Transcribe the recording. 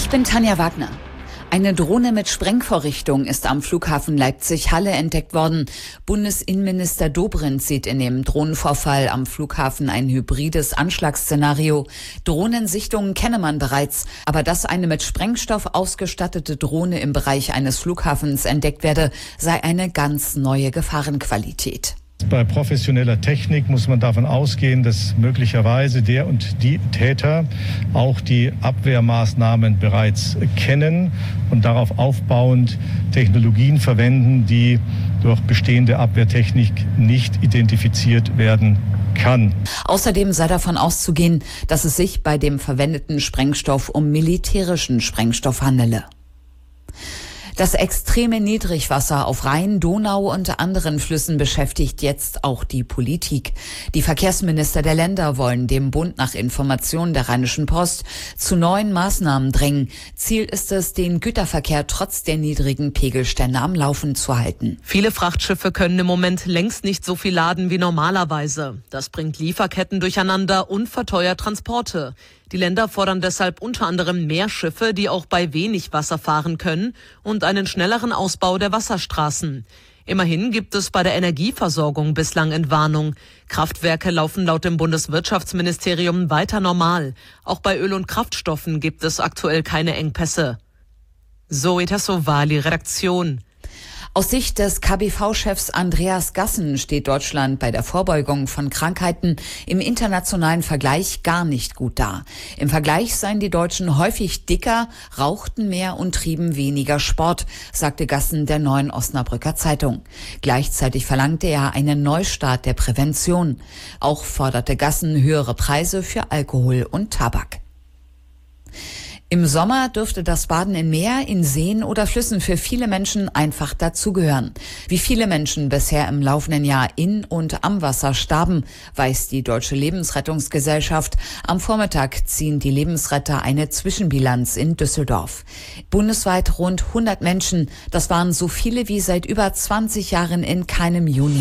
Ich bin Tanja Wagner. Eine Drohne mit Sprengvorrichtung ist am Flughafen Leipzig-Halle entdeckt worden. Bundesinnenminister Dobrindt sieht in dem Drohnenvorfall am Flughafen ein hybrides Anschlagsszenario. Drohnensichtungen kenne man bereits, aber dass eine mit Sprengstoff ausgestattete Drohne im Bereich eines Flughafens entdeckt werde, sei eine ganz neue Gefahrenqualität. Bei professioneller Technik muss man davon ausgehen, dass möglicherweise der und die Täter auch die Abwehrmaßnahmen bereits kennen und darauf aufbauend Technologien verwenden, die durch bestehende Abwehrtechnik nicht identifiziert werden kann. Außerdem sei davon auszugehen, dass es sich bei dem verwendeten Sprengstoff um militärischen Sprengstoff handele. Das extreme Niedrigwasser auf Rhein, Donau und anderen Flüssen beschäftigt jetzt auch die Politik. Die Verkehrsminister der Länder wollen dem Bund nach Informationen der Rheinischen Post zu neuen Maßnahmen drängen. Ziel ist es, den Güterverkehr trotz der niedrigen Pegelstände am Laufen zu halten. Viele Frachtschiffe können im Moment längst nicht so viel laden wie normalerweise. Das bringt Lieferketten durcheinander und verteuert Transporte. Die Länder fordern deshalb unter anderem mehr Schiffe, die auch bei wenig Wasser fahren können, und einen schnelleren Ausbau der Wasserstraßen. Immerhin gibt es bei der Energieversorgung bislang Entwarnung. Kraftwerke laufen laut dem Bundeswirtschaftsministerium weiter normal. Auch bei Öl und Kraftstoffen gibt es aktuell keine Engpässe. Zoe Tassovali, Redaktion. Aus Sicht des KBV-Chefs Andreas Gassen steht Deutschland bei der Vorbeugung von Krankheiten im internationalen Vergleich gar nicht gut da. Im Vergleich seien die Deutschen häufig dicker, rauchten mehr und trieben weniger Sport, sagte Gassen der Neuen Osnabrücker Zeitung. Gleichzeitig verlangte er einen Neustart der Prävention. Auch forderte Gassen höhere Preise für Alkohol und Tabak. Im Sommer dürfte das Baden in Meer, in Seen oder Flüssen für viele Menschen einfach dazugehören. Wie viele Menschen bisher im laufenden Jahr in und am Wasser starben, weiß die Deutsche Lebensrettungsgesellschaft. Am Vormittag ziehen die Lebensretter eine Zwischenbilanz in Düsseldorf. Bundesweit rund 100 Menschen, das waren so viele wie seit über 20 Jahren in keinem Juni.